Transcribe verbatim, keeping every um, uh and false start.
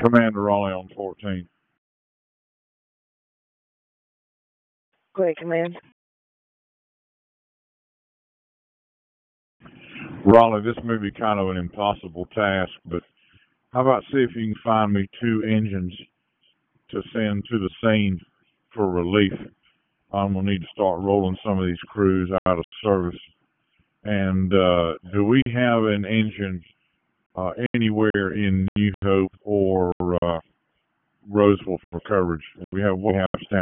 Commander Raleigh on fourteen. Go ahead, Command. Raleigh, this may be kind of an impossible task, but how about see if you can find me two engines to send to the scene for relief? I'm going to need to start rolling some of these crews out of service. And uh, do we have an engine uh, anywhere in New Hope or uh, Roseville for coverage? We have what we have standing